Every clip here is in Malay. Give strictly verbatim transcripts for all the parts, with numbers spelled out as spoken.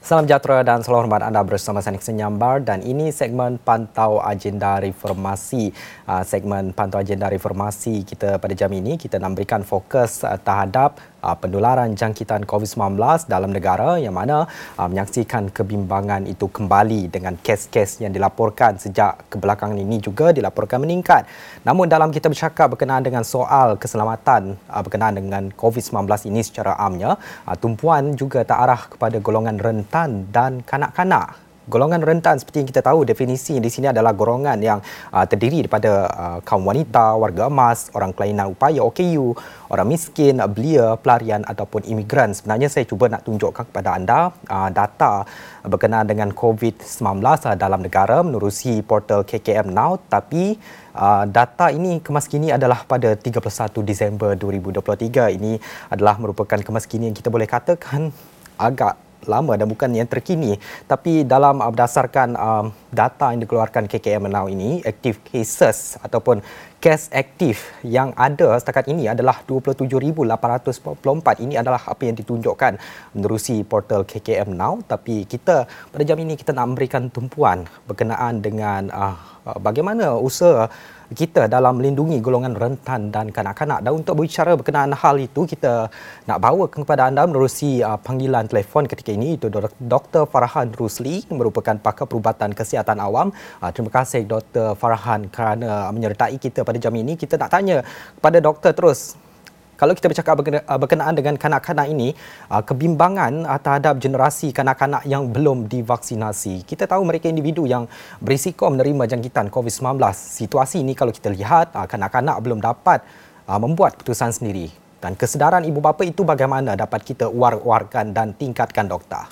Salam sejahtera dan selalu hormat anda bersama saya Nixon Nyambar dan ini segmen Pantau Agenda Reformasi. Uh, segmen Pantau Agenda Reformasi kita pada jam ini kita nak berikan fokus uh, terhadap uh, penularan jangkitan covid sembilan belas dalam negara yang mana uh, menyaksikan kebimbangan itu kembali dengan kes-kes yang dilaporkan sejak kebelakangan ini juga dilaporkan meningkat. Namun dalam kita bercakap berkenaan dengan soal keselamatan uh, berkenaan dengan covid sembilan belas ini secara amnya, uh, tumpuan juga terarah kepada golongan rentan dan kanak-kanak. Golongan rentan seperti yang kita tahu definisi di sini adalah golongan yang uh, terdiri daripada uh, kaum wanita, warga emas, orang kelainan upaya O K U, orang miskin, belia, pelarian ataupun imigran. Sebenarnya saya cuba nak tunjukkan kepada anda uh, data berkenaan dengan covid sembilan belas uh, dalam negara menerusi portal K K M Now, tapi uh, data ini kemas kini adalah pada tiga puluh satu Disember dua ribu dua puluh tiga. Ini adalah merupakan kemas kini yang kita boleh katakan agak lama dan bukan yang terkini, tapi dalam uh, berdasarkan um, data yang dikeluarkan K K M Now ini, active cases ataupun kes aktif yang ada setakat ini adalah dua puluh tujuh ribu lapan ratus empat puluh empat. Ini adalah apa yang ditunjukkan menerusi portal K K M Now, tapi kita pada jam ini kita nak memberikan tumpuan berkenaan dengan uh, bagaimana usaha kita dalam melindungi golongan rentan dan kanak-kanak. Dan untuk berbicara berkenaan hal itu, kita nak bawa kepada anda menerusi uh, panggilan telefon ketika ini itu Doktor Farhan Rusli, merupakan pakar perubatan kesihatan awam. Uh, terima kasih Doktor Farhan kerana menyertai kita pada jam ini. Kita nak tanya kepada doktor terus, kalau kita bercakap berkenaan dengan kanak-kanak ini, kebimbangan terhadap generasi kanak-kanak yang belum divaksinasi. Kita tahu mereka individu yang berisiko menerima jangkitan covid sembilan belas. Situasi ini kalau kita lihat, kanak-kanak belum dapat membuat keputusan sendiri. Dan kesedaran ibu bapa itu bagaimana dapat kita war-warkan dan tingkatkan, doktor?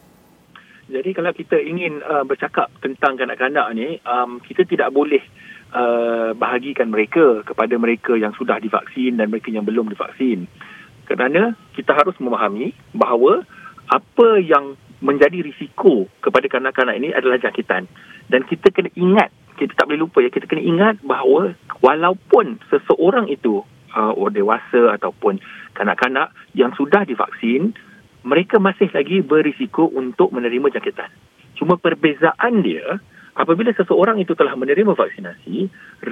Jadi kalau kita ingin uh, bercakap tentang kanak-kanak ni, um, kita tidak boleh Uh, bahagikan mereka kepada mereka yang sudah divaksin dan mereka yang belum divaksin. Kerana kita harus memahami bahawa apa yang menjadi risiko kepada kanak-kanak ini adalah jangkitan. Dan kita kena ingat, kita tak boleh lupa ya, kita kena ingat bahawa walaupun seseorang itu uh, orang dewasa ataupun kanak-kanak yang sudah divaksin, mereka masih lagi berisiko untuk menerima jangkitan. Cuma perbezaan dia, apabila seseorang itu telah menerima vaksinasi,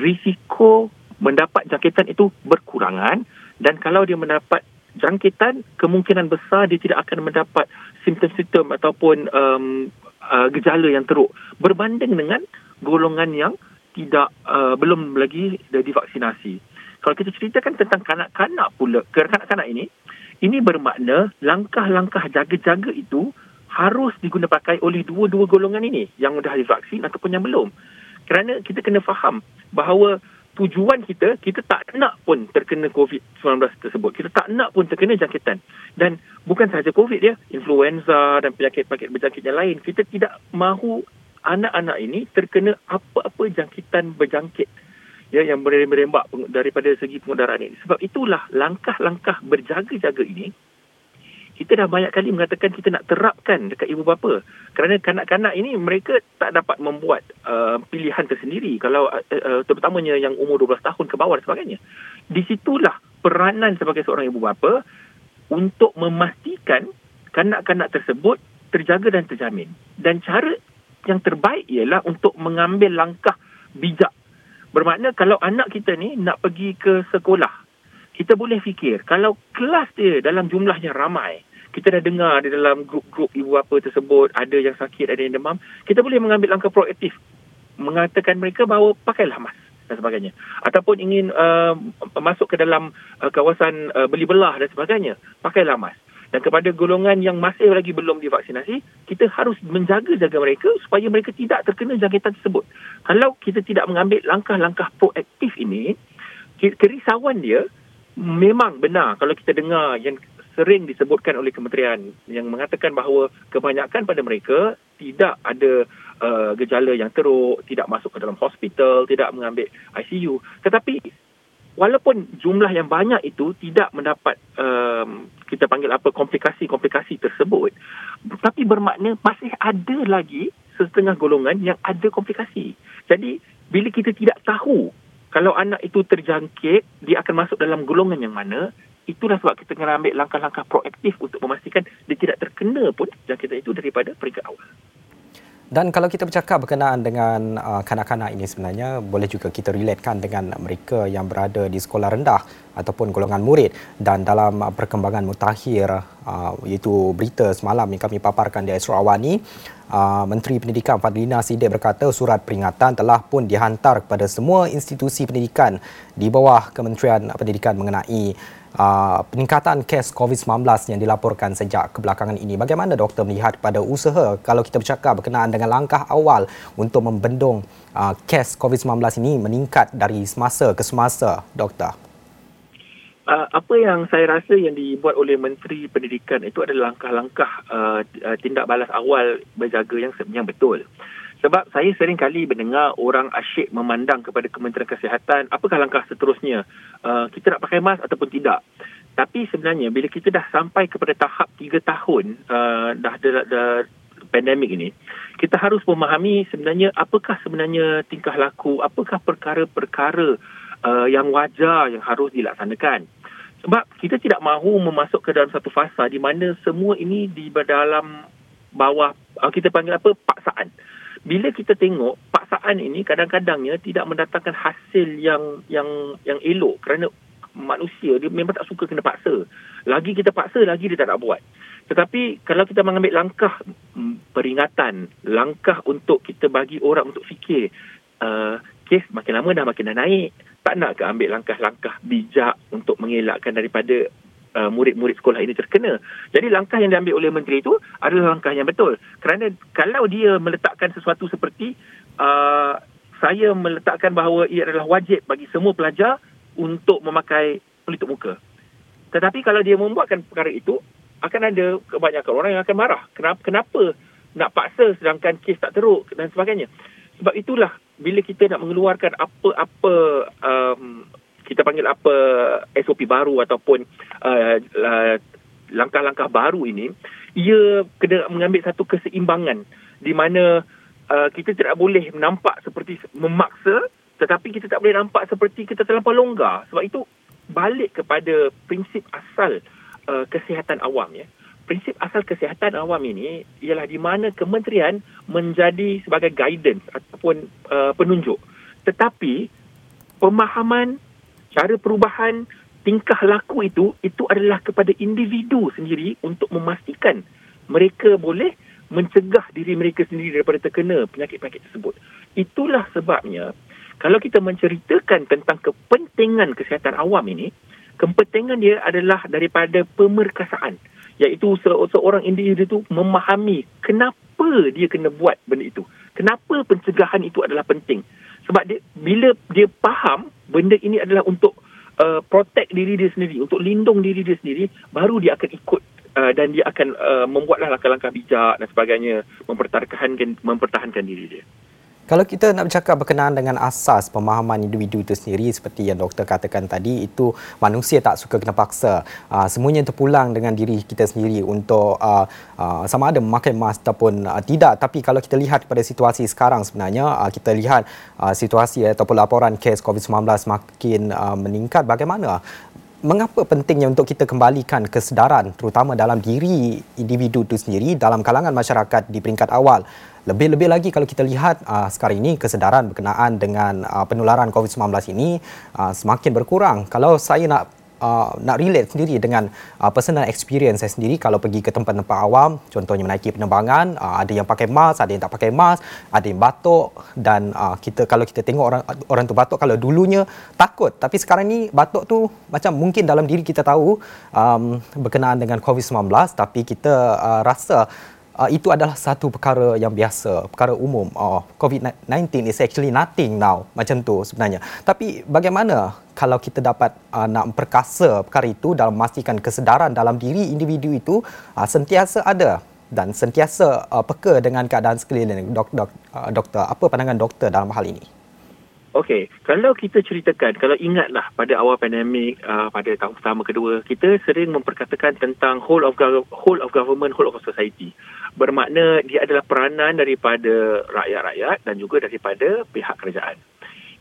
risiko mendapat jangkitan itu berkurangan, dan kalau dia mendapat jangkitan, kemungkinan besar dia tidak akan mendapat simptom-simptom ataupun um, uh, gejala yang teruk berbanding dengan golongan yang tidak uh, belum lagi divaksinasi. Kalau kita ceritakan tentang kanak-kanak pula, kanak-kanak ini, ini bermakna langkah-langkah jaga-jaga itu harus diguna pakai oleh dua-dua golongan ini, yang dah divaksin ataupun yang belum. Kerana kita kena faham bahawa tujuan kita, kita tak nak pun terkena covid sembilan belas tersebut. Kita tak nak pun terkena jangkitan. Dan bukan sahaja COVID ya, influenza dan penyakit-penyakit berjangkit yang lain. Kita tidak mahu anak-anak ini terkena apa-apa jangkitan berjangkit ya, yang merembak daripada segi pengudaran ini. Sebab itulah langkah-langkah berjaga-jaga ini kita dah banyak kali mengatakan kita nak terapkan dekat ibu bapa. Kerana kanak-kanak ini mereka tak dapat membuat uh, pilihan tersendiri. Kalau uh, uh, terutamanya yang umur dua belas tahun ke bawah dan sebagainya. Di situlah peranan sebagai seorang ibu bapa untuk memastikan kanak-kanak tersebut terjaga dan terjamin. Dan cara yang terbaik ialah untuk mengambil langkah bijak. Bermakna kalau anak kita ni nak pergi ke sekolah, kita boleh fikir, kalau kelas dia dalam jumlah yang ramai, kita dah dengar di dalam grup-grup ibu bapa tersebut, ada yang sakit, ada yang demam, kita boleh mengambil langkah proaktif, mengatakan mereka bahawa pakailah mask dan sebagainya. Ataupun ingin uh, masuk ke dalam uh, kawasan uh, beli belah dan sebagainya, pakailah mask. Dan kepada golongan yang masih lagi belum divaksinasi, kita harus menjaga-jaga mereka supaya mereka tidak terkena jangkitan tersebut. Kalau kita tidak mengambil langkah-langkah proaktif ini, kerisauan dia memang benar kalau kita dengar yang sering disebutkan oleh kementerian yang mengatakan bahawa kebanyakan pada mereka tidak ada uh, gejala yang teruk, tidak masuk ke dalam hospital, tidak mengambil I C U. Tetapi walaupun jumlah yang banyak itu tidak mendapat um, kita panggil apa komplikasi-komplikasi tersebut, tapi bermakna masih ada lagi setengah golongan yang ada komplikasi. Jadi bila kita tidak tahu kalau anak itu terjangkit, dia akan masuk dalam golongan yang mana, itulah sebab kita kena ambil langkah-langkah proaktif untuk memastikan dia tidak terkena pun jangkitan itu daripada peringkat awal. Dan kalau kita bercakap berkenaan dengan uh, kanak-kanak ini sebenarnya boleh juga kita relatekan dengan mereka yang berada di sekolah rendah ataupun golongan murid. Dan dalam uh, perkembangan mutakhir uh, iaitu berita semalam yang kami paparkan di Astro Awani, uh, Menteri Pendidikan Fadlina Siddiq berkata surat peringatan telah pun dihantar kepada semua institusi pendidikan di bawah Kementerian Pendidikan mengenai Uh, peningkatan kes covid sembilan belas yang dilaporkan sejak kebelakangan ini. Bagaimana doktor melihat pada usaha kalau kita bercakap berkenaan dengan langkah awal untuk membendung uh, kes covid sembilan belas ini meningkat dari semasa ke semasa, doktor? Uh, apa yang saya rasa yang dibuat oleh Menteri Pendidikan itu adalah langkah-langkah uh, tindak balas awal berjaga yang yang betul. Sebab saya sering kali mendengar orang asyik memandang kepada Kementerian Kesihatan, apakah langkah seterusnya? Uh, kita nak pakai mask ataupun tidak? Tapi sebenarnya bila kita dah sampai kepada tahap tiga tahun uh, dah ada pandemik ini, kita harus memahami sebenarnya apakah sebenarnya tingkah laku, apakah perkara-perkara uh, yang wajar yang harus dilaksanakan. Sebab kita tidak mahu memasuk ke dalam satu fasa di mana semua ini di dalam bawah, uh, kita panggil apa, paksaan. Bila kita tengok paksaan ini kadang-kadangnya tidak mendatangkan hasil yang yang yang elok kerana manusia dia memang tak suka kena paksa. Lagi kita paksa lagi dia tak nak buat. Tetapi kalau kita mengambil langkah peringatan, langkah untuk kita bagi orang untuk fikir, uh, kes makin lama dah makin dah naik, tak nak ke ambil langkah-langkah bijak untuk mengelakkan daripada Uh, murid-murid sekolah ini terkena. Jadi langkah yang diambil oleh menteri itu adalah langkah yang betul. Kerana kalau dia meletakkan sesuatu seperti uh, saya meletakkan bahawa ia adalah wajib bagi semua pelajar untuk memakai pelitup muka. Tetapi kalau dia membuatkan perkara itu, akan ada kebanyakan orang yang akan marah. Kenapa, kenapa nak paksa sedangkan kes tak teruk dan sebagainya. Sebab itulah bila kita nak mengeluarkan apa-apa um, kita panggil apa S O P baru ataupun uh, uh, langkah-langkah baru ini, ia kena mengambil satu keseimbangan di mana uh, kita tidak boleh nampak seperti memaksa tetapi kita tak boleh nampak seperti kita terlampau longgar. Sebab itu balik kepada prinsip asal uh, kesihatan awam, ya. Prinsip asal kesihatan awam ini ialah di mana kementerian menjadi sebagai guidance ataupun uh, penunjuk. Tetapi pemahaman, cara perubahan tingkah laku itu, itu adalah kepada individu sendiri untuk memastikan mereka boleh mencegah diri mereka sendiri daripada terkena penyakit-penyakit tersebut. Itulah sebabnya, kalau kita menceritakan tentang kepentingan kesihatan awam ini, kepentingan dia adalah daripada pemerkasaan. Iaitu seorang individu itu memahami kenapa dia kena buat benda itu. Kenapa pencegahan itu adalah penting. Sebab dia, bila dia faham benda ini adalah untuk uh, protect diri dia sendiri, untuk lindung diri dia sendiri, baru dia akan ikut uh, dan dia akan uh, membuatlah langkah-langkah bijak dan sebagainya, mempertahankan mempertahankan diri dia. Kalau kita nak bercakap berkenaan dengan asas pemahaman individu itu sendiri, seperti yang doktor katakan tadi, itu manusia tak suka kena paksa. Uh, semuanya terpulang dengan diri kita sendiri untuk uh, uh, sama ada memakai mask ataupun uh, tidak. Tapi kalau kita lihat pada situasi sekarang sebenarnya, uh, kita lihat uh, situasi ataupun laporan kes covid sembilan belas makin uh, meningkat. Bagaimana? Mengapa pentingnya untuk kita kembalikan kesedaran terutama dalam diri individu itu sendiri dalam kalangan masyarakat di peringkat awal? Lebih-lebih lagi kalau kita lihat uh, sekarang ini kesedaran berkenaan dengan uh, penularan covid sembilan belas ini uh, semakin berkurang. Kalau saya nak uh, nak relate sendiri dengan uh, personal experience saya sendiri, kalau pergi ke tempat-tempat awam, contohnya menaiki penerbangan, uh, ada yang pakai mask, ada yang tak pakai mask, ada yang batuk, dan uh, kita kalau kita tengok orang orang tu batuk, kalau dulunya takut, tapi sekarang ni batuk tu macam mungkin dalam diri kita tahu um, berkenaan dengan covid sembilan belas, tapi kita uh, rasa Uh, itu adalah satu perkara yang biasa, perkara umum. Oh, covid sembilan belas is actually nothing now, macam tu sebenarnya. Tapi bagaimana kalau kita dapat uh, nak memperkasa perkara itu dalam memastikan kesedaran dalam diri individu itu uh, sentiasa ada dan sentiasa uh, peka dengan keadaan sekeliling. Dok, dok, uh, doktor, apa pandangan doktor dalam hal ini? Okey, kalau kita ceritakan, kalau ingatlah pada awal pandemik, uh, pada tahun pertama, kedua, kita sering memperkatakan tentang whole of whole of government, whole of society. Bermakna dia adalah peranan daripada rakyat-rakyat dan juga daripada pihak kerajaan.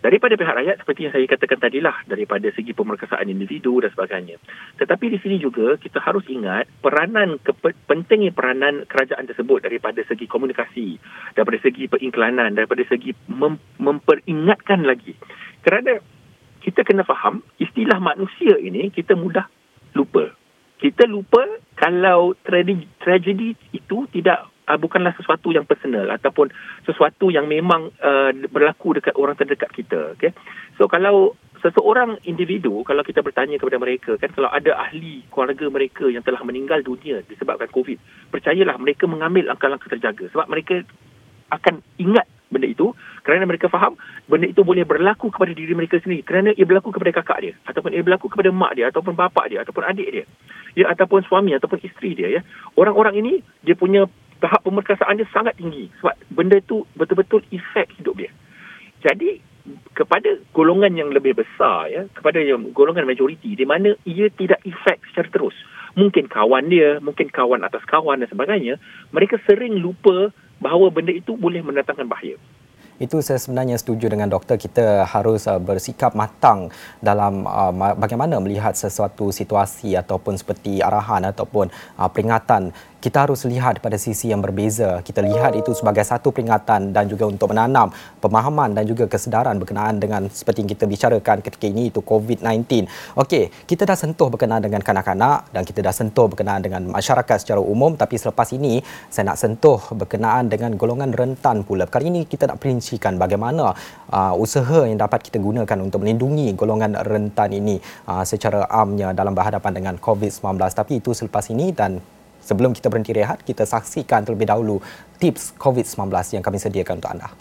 Daripada pihak rakyat, seperti yang saya katakan tadilah, daripada segi pemerkasaan individu dan sebagainya. Tetapi di sini juga kita harus ingat peranan, kepe, pentingnya peranan kerajaan tersebut daripada segi komunikasi, daripada segi periklanan, daripada segi mem, memperingatkan lagi. Kerana kita kena faham, istilah manusia ini kita mudah lupa. Kita lupa kalau tragedi, tragedi itu tidak uh, bukanlah sesuatu yang personal ataupun sesuatu yang memang uh, berlaku dekat orang terdekat kita. Okay? So kalau seseorang individu, kalau kita bertanya kepada mereka, kan kalau ada ahli keluarga mereka yang telah meninggal dunia disebabkan COVID, percayalah mereka mengambil langkah-langkah terjaga sebab mereka akan ingat benda itu kerana mereka faham benda itu boleh berlaku kepada diri mereka sendiri kerana ia berlaku kepada kakak dia ataupun ia berlaku kepada mak dia ataupun bapa dia ataupun adik dia ya ataupun suami ataupun isteri dia ya. Orang-orang ini dia punya tahap pemerkasaan dia sangat tinggi sebab benda itu betul-betul efek hidup dia. Jadi kepada golongan yang lebih besar ya, kepada yang golongan majoriti di mana ia tidak efek secara terus. Mungkin kawan dia, mungkin kawan atas kawan dan sebagainya, mereka sering lupa bahawa benda itu boleh mendatangkan bahaya. Itu saya sebenarnya setuju dengan doktor. Kita harus uh, bersikap matang dalam uh, bagaimana melihat sesuatu situasi ataupun seperti arahan ataupun uh, peringatan. Kita harus lihat pada sisi yang berbeza. Kita lihat itu sebagai satu peringatan dan juga untuk menanam pemahaman dan juga kesedaran berkenaan dengan seperti yang kita bicarakan ketika ini, itu COVID sembilan belas. Okey, kita dah sentuh berkenaan dengan kanak-kanak dan kita dah sentuh berkenaan dengan masyarakat secara umum, tapi selepas ini saya nak sentuh berkenaan dengan golongan rentan pula. Kali ini kita nak perincikan bagaimana uh, usaha yang dapat kita gunakan untuk melindungi golongan rentan ini uh, secara amnya dalam berhadapan dengan COVID sembilan belas. Tapi itu selepas ini, dan sebelum kita berhenti rehat, kita saksikan terlebih dahulu tips COVID sembilan belas yang kami sediakan untuk anda.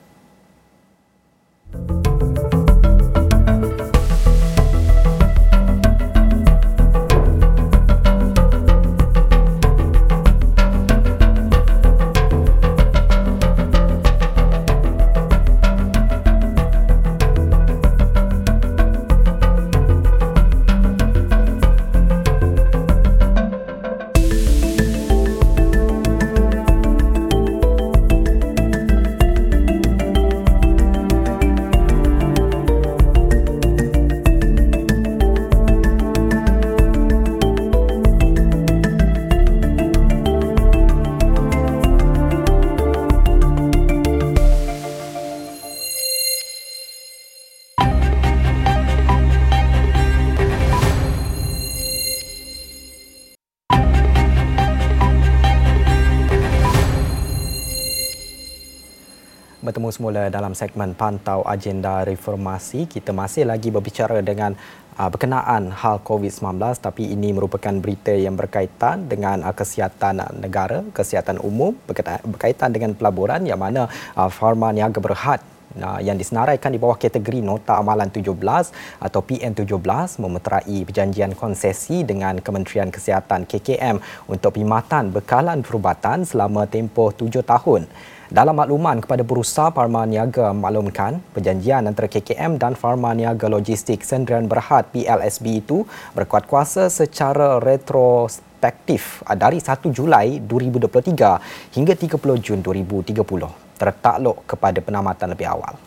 Bertemu semula dalam segmen Pantau Agenda Reformasi. Kita masih lagi berbicara dengan uh, berkenaan hal COVID sembilan belas, tapi ini merupakan berita yang berkaitan dengan uh, kesihatan negara, kesihatan umum, berkaitan, berkaitan dengan pelaburan yang mana uh, Pharma Niaga Berhad uh, yang disenaraikan di bawah kategori Nota Amalan tujuh belas atau P N tujuh belas memeterai perjanjian konsesi dengan Kementerian Kesihatan K K M untuk perkhidmatan bekalan perubatan selama tempoh tujuh tahun. Dalam makluman kepada Bursa, Pharma Niaga maklumkan perjanjian antara K K M dan Pharma Niaga Logistik Sdn Berhad P L S B itu berkuat kuasa secara retrospektif dari satu Julai dua ribu dua puluh tiga hingga tiga puluh Jun dua ribu tiga puluh, tertakluk kepada penamatan lebih awal.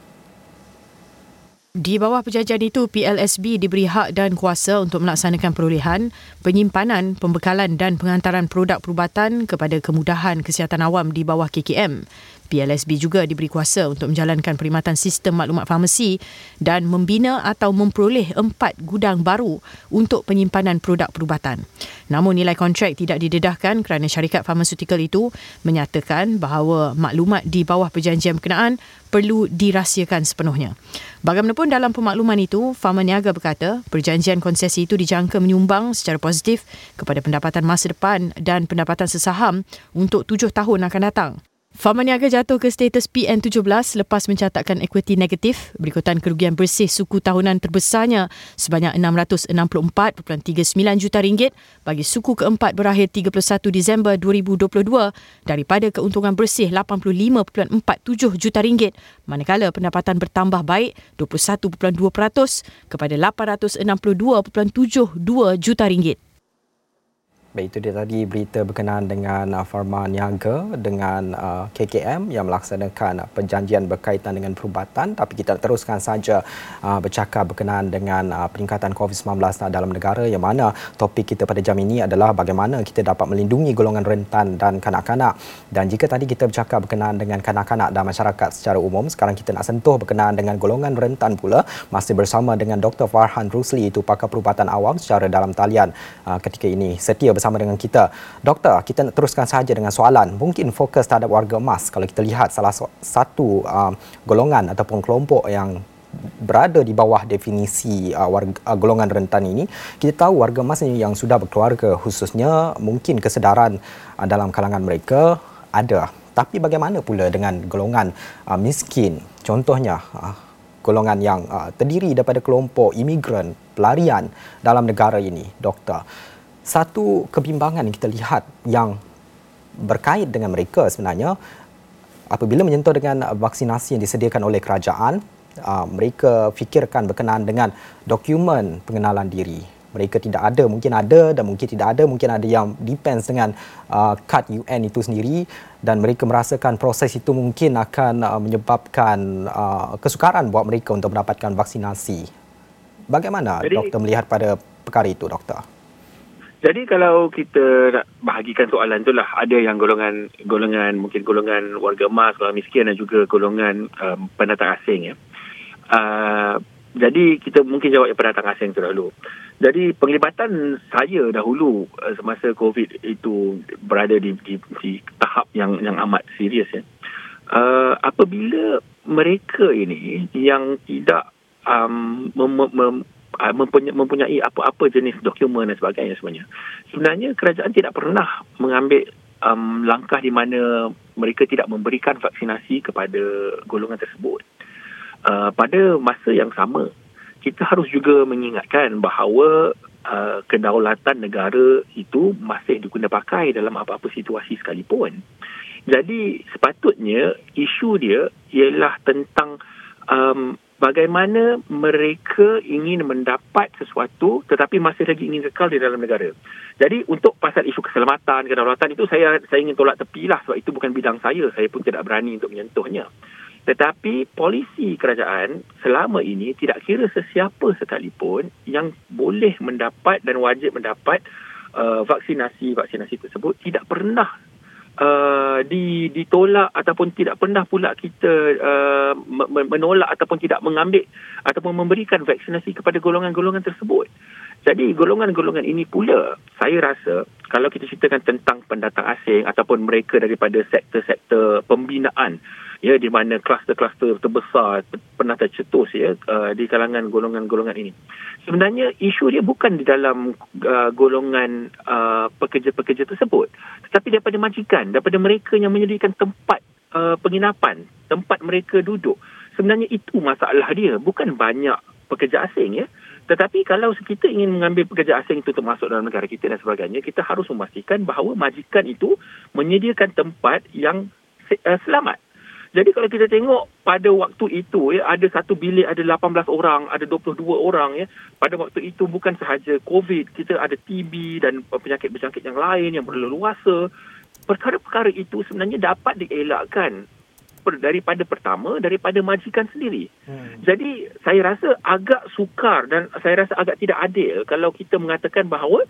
Di bawah perjanjian itu, P L S B diberi hak dan kuasa untuk melaksanakan perolehan, penyimpanan, pembekalan dan penghantaran produk perubatan kepada kemudahan kesihatan awam di bawah K K M. P L S B juga diberi kuasa untuk menjalankan perkhidmatan sistem maklumat farmasi dan membina atau memperoleh empat gudang baru untuk penyimpanan produk perubatan. Namun nilai kontrak tidak didedahkan kerana syarikat farmasutikal itu menyatakan bahawa maklumat di bawah perjanjian berkenaan perlu dirahsiakan sepenuhnya. Bagaimanapun dalam pemakluman itu, Pharma Niaga berkata perjanjian konsesi itu dijangka menyumbang secara positif kepada pendapatan masa depan dan pendapatan sesaham untuk tujuh tahun akan datang. Pharma Niaga jatuh ke status P N tujuh belas selepas mencatatkan ekuiti negatif berikutan kerugian bersih suku tahunan terbesarnya sebanyak enam ratus enam puluh empat perpuluhan tiga sembilan juta ringgit bagi suku keempat berakhir tiga puluh satu Disember dua ribu dua puluh dua daripada keuntungan bersih lapan puluh lima perpuluhan empat tujuh juta ringgit, manakala pendapatan bertambah baik dua puluh satu perpuluhan dua peratus kepada lapan ratus enam puluh dua perpuluhan tujuh dua juta ringgit. Baik, itu dia tadi berita berkenaan dengan uh, Pharma Niaga dengan uh, K K M yang melaksanakan uh, perjanjian berkaitan dengan perubatan. Tapi kita teruskan saja uh, bercakap berkenaan dengan uh, peningkatan covid sembilan belas dalam negara, yang mana topik kita pada jam ini adalah bagaimana kita dapat melindungi golongan rentan dan kanak-kanak. Dan jika tadi kita bercakap berkenaan dengan kanak-kanak dan masyarakat secara umum, sekarang kita nak sentuh berkenaan dengan golongan rentan pula, masih bersama dengan Doktor Farhan Rusli, itu pakar perubatan awam, secara dalam talian uh, ketika ini setia bersama dengan kita. Doktor, kita nak teruskan sahaja dengan soalan. Mungkin fokus terhadap warga emas. Kalau kita lihat salah satu uh, golongan ataupun kelompok yang berada di bawah definisi uh, warga, uh, golongan rentan ini, kita tahu warga emas yang sudah berkeluarga khususnya, mungkin kesedaran uh, dalam kalangan mereka ada. Tapi bagaimana pula dengan golongan uh, miskin? Contohnya, uh, golongan yang uh, terdiri daripada kelompok imigran, pelarian dalam negara ini, Doktor. Satu kebimbangan yang kita lihat yang berkait dengan mereka sebenarnya, apabila menyentuh dengan vaksinasi yang disediakan oleh kerajaan, uh, mereka fikirkan berkenaan dengan dokumen pengenalan diri. Mereka tidak ada, mungkin ada dan mungkin tidak ada, mungkin ada yang depends dengan uh, kad U N itu sendiri, dan mereka merasakan proses itu mungkin akan uh, menyebabkan uh, kesukaran buat mereka untuk mendapatkan vaksinasi. Bagaimana Jadi, doktor melihat pada perkara itu, doktor? Jadi kalau kita nak bahagikan soalan itulah, ada yang golongan golongan mungkin golongan warga emas, golongan miskin dan juga golongan um, pendatang asing ya. Uh, jadi kita mungkin jawab yang pendatang asing tu dahulu. Jadi penglibatan saya dahulu uh, semasa COVID itu berada di, di, di tahap yang yang amat serius ya. Uh, apabila mereka ini yang tidak um, mem, mem, Mempunyai, mempunyai apa-apa jenis dokumen dan sebagainya sebenarnya. Sebenarnya kerajaan tidak pernah mengambil um, langkah di mana mereka tidak memberikan vaksinasi kepada golongan tersebut. Uh, pada masa yang sama, kita harus juga mengingatkan bahawa uh, kedaulatan negara itu masih diguna pakai dalam apa-apa situasi sekalipun. Jadi sepatutnya isu dia ialah tentang um, bagaimana mereka ingin mendapat sesuatu tetapi masih lagi ingin kekal di dalam negara. Jadi untuk pasal isu keselamatan, kedaulatan itu saya saya ingin tolak tepilah, sebab itu bukan bidang saya. Saya pun tidak berani untuk menyentuhnya. Tetapi polisi kerajaan selama ini tidak kira sesiapa sekalipun yang boleh mendapat dan wajib mendapat uh, vaksinasi-vaksinasi tersebut tidak pernah Uh, di, ditolak ataupun tidak pernah pula kita uh, menolak ataupun tidak mengambil ataupun memberikan vaksinasi kepada golongan-golongan tersebut. Jadi golongan-golongan ini pula, saya rasa kalau kita ceritakan tentang pendatang asing ataupun mereka daripada sektor-sektor pembinaan, ya, di mana kluster-kluster terbesar pernah tercetus ya uh, di kalangan golongan-golongan ini. Sebenarnya isu dia bukan di dalam uh, golongan uh, pekerja-pekerja tersebut, tetapi daripada majikan, daripada mereka yang menyediakan tempat uh, penginapan, tempat mereka duduk. Sebenarnya itu masalah dia, bukan banyak pekerja asing ya. Tetapi kalau kita ingin mengambil pekerja asing itu untuk masuk dalam negara kita dan sebagainya, kita harus memastikan bahawa majikan itu menyediakan tempat yang uh, selamat. Jadi kalau kita tengok pada waktu itu ya, ada satu bilik ada lapan belas orang, ada dua puluh dua orang ya. Pada waktu itu bukan sahaja COVID, kita ada T B dan penyakit-penyakit yang lain yang berleluasa. Perkara-perkara itu sebenarnya dapat dielakkan daripada pertama, daripada majikan sendiri. Hmm. Jadi saya rasa agak sukar dan saya rasa agak tidak adil kalau kita mengatakan bahawa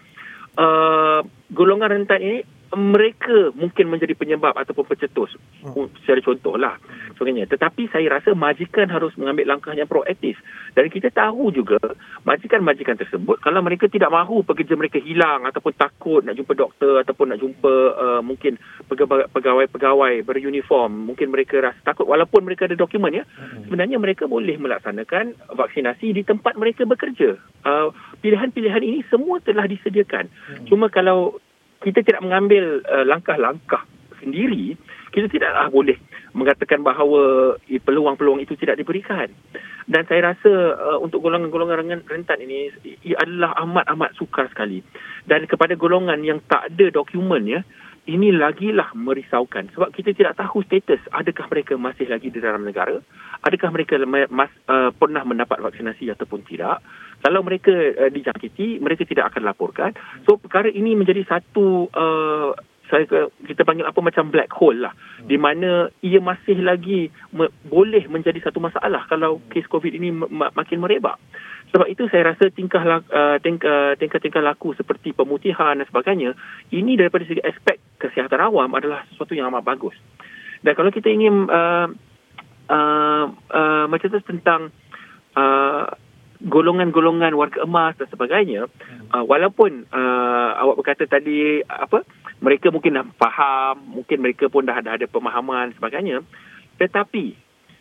uh, golongan rentan ini mereka mungkin menjadi penyebab ataupun pencetus. Hmm. Secara contohlah. Sebagainya. Tetapi saya rasa majikan harus mengambil langkah yang proaktif. Dan kita tahu juga majikan-majikan tersebut, kalau mereka tidak mahu pekerja mereka hilang ataupun takut nak jumpa doktor ataupun nak jumpa uh, mungkin pegawai-pegawai beruniform, mungkin mereka rasa takut walaupun mereka ada dokumen ya. Hmm. Sebenarnya mereka boleh melaksanakan vaksinasi di tempat mereka bekerja. Uh, pilihan-pilihan ini semua telah disediakan. Hmm. Cuma kalau kita tidak mengambil uh, langkah-langkah sendiri, kita tidaklah boleh mengatakan bahawa eh, peluang-peluang itu tidak diberikan. Dan saya rasa uh, untuk golongan-golongan rentan ini ia adalah amat-amat sukar sekali. Dan kepada golongan yang tak ada dokumen ya, ini lagilah merisaukan sebab kita tidak tahu status adakah mereka masih lagi di dalam negara, adakah mereka mas, uh, pernah mendapat vaksinasi ataupun tidak. Kalau mereka uh, dijangkiti, mereka tidak akan laporkan. So perkara ini menjadi satu uh, saya kita panggil apa macam black hole lah, di mana ia masih lagi me, boleh menjadi satu masalah kalau kes COVID ini m- makin merebak. Sebab itu saya rasa tingkah uh, tingkah, tingkah-tingkah laku seperti pemutihan dan sebagainya, ini daripada segi aspek kesihatan awam adalah sesuatu yang amat bagus. Dan kalau kita ingin uh, uh, uh, macam tu tentang uh, golongan-golongan warga emas dan sebagainya, uh, walaupun uh, awak berkata tadi apa, mereka mungkin dah faham, mungkin mereka pun dah, dah ada pemahaman dan sebagainya, tetapi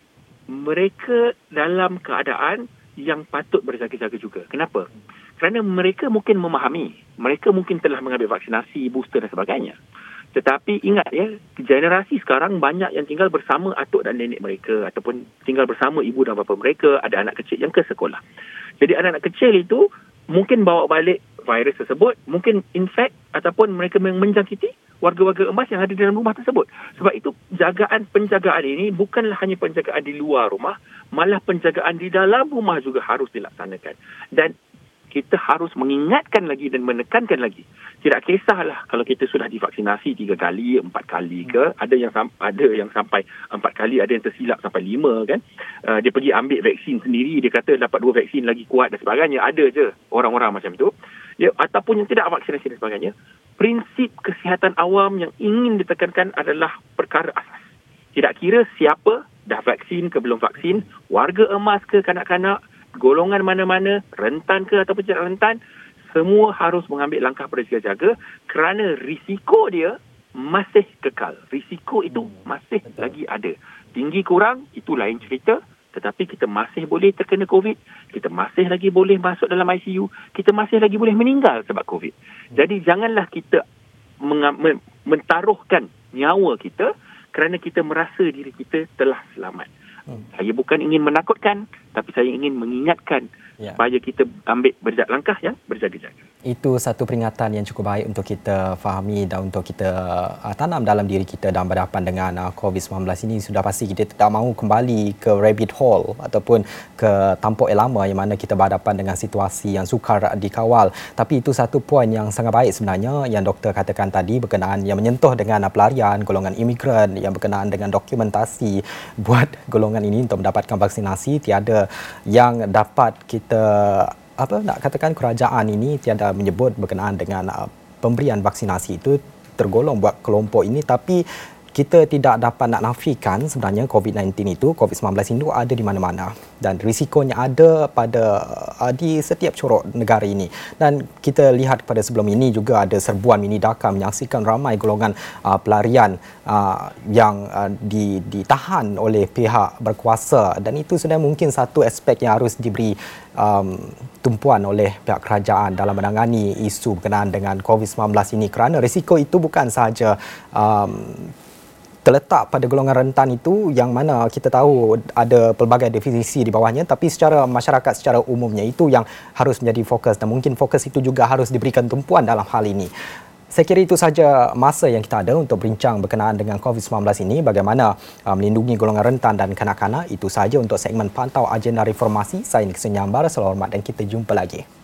mereka dalam keadaan yang patut berjaga-jaga juga. Kenapa? Kerana mereka mungkin memahami, mereka mungkin telah mengambil vaksinasi, booster dan sebagainya. Tetapi ingat ya, generasi sekarang banyak yang tinggal bersama atuk dan nenek mereka ataupun tinggal bersama ibu dan bapa mereka, ada anak kecil yang ke sekolah. Jadi anak-anak kecil itu mungkin bawa balik virus tersebut, mungkin infect ataupun mereka menjangkiti warga-warga emas yang ada di dalam rumah tersebut. Sebab itu jagaan penjagaan ini bukanlah hanya penjagaan di luar rumah, malah penjagaan di dalam rumah juga harus dilaksanakan. Dan kita harus mengingatkan lagi dan menekankan lagi. Tidak kisahlah kalau kita sudah divaksinasi tiga kali, empat kali ke, ada yang ada yang sampai empat kali, ada yang tersilap sampai lima kan. Uh, dia pergi ambil vaksin sendiri, dia kata dapat dua vaksin lagi kuat dan sebagainya. Ada je orang-orang macam itu. Ya, ataupun yang tidak vaksinasi dan sebagainya. Prinsip kesihatan awam yang ingin ditekankan adalah perkara asas. Tidak kira siapa, dah vaksin ke belum vaksin, warga emas ke kanak-kanak, golongan mana-mana, rentan ke ataupun tidak rentan, semua harus mengambil langkah berjaga-jaga kerana risiko dia masih kekal. Risiko itu masih lagi ada. Tinggi kurang, itu lain cerita. Tetapi kita masih boleh terkena COVID. Kita masih lagi boleh masuk dalam I C U. Kita masih lagi boleh meninggal sebab COVID. Jadi janganlah kita meng- mentaruhkan nyawa kita kerana kita merasa diri kita telah selamat. Hmm. Saya bukan ingin menakutkan, tapi saya ingin mengingatkan ya, supaya kita ambil berjaga langkah yang berjaga-jaga. Itu satu peringatan yang cukup baik untuk kita fahami dan untuk kita uh, tanam dalam diri kita dalam berhadapan dengan uh, COVID sembilan belas ini. Sudah pasti kita tidak mahu kembali ke rabbit hole ataupun ke tampuk yang lama yang mana kita berhadapan dengan situasi yang sukar dikawal. Tapi itu satu poin yang sangat baik sebenarnya yang doktor katakan tadi berkenaan yang menyentuh dengan uh, pelarian, golongan imigran, yang berkenaan dengan dokumentasi buat golongan ini untuk mendapatkan vaksinasi. Tiada yang dapat kita apa nak katakan kerajaan ini tiada menyebut berkenaan dengan uh, pemberian vaksinasi itu tergolong buat kelompok ini, tapi kita tidak dapat nak nafikan sebenarnya COVID sembilan belas itu, COVID sembilan belas itu ada di mana-mana dan risikonya ada pada uh, di setiap corok negara ini. Dan kita lihat pada sebelum ini juga ada serbuan mini daka menyaksikan ramai golongan uh, pelarian uh, yang uh, di, ditahan oleh pihak berkuasa, dan itu sudah mungkin satu aspek yang harus diberi um, tumpuan oleh pihak kerajaan dalam menangani isu berkenaan dengan COVID sembilan belas ini, kerana risiko itu bukan sahaja um, terletak pada golongan rentan itu yang mana kita tahu ada pelbagai definisi di bawahnya, tapi secara masyarakat secara umumnya itu yang harus menjadi fokus, dan mungkin fokus itu juga harus diberikan tumpuan dalam hal ini. Saya kira itu saja masa yang kita ada untuk bincang berkenaan dengan COVID sembilan belas ini, bagaimana uh, melindungi golongan rentan dan kanak-kanak. Itu saja untuk segmen Pantau Agenda Reformasi. Saya Nixon Nyambar, selamat dan kita jumpa lagi.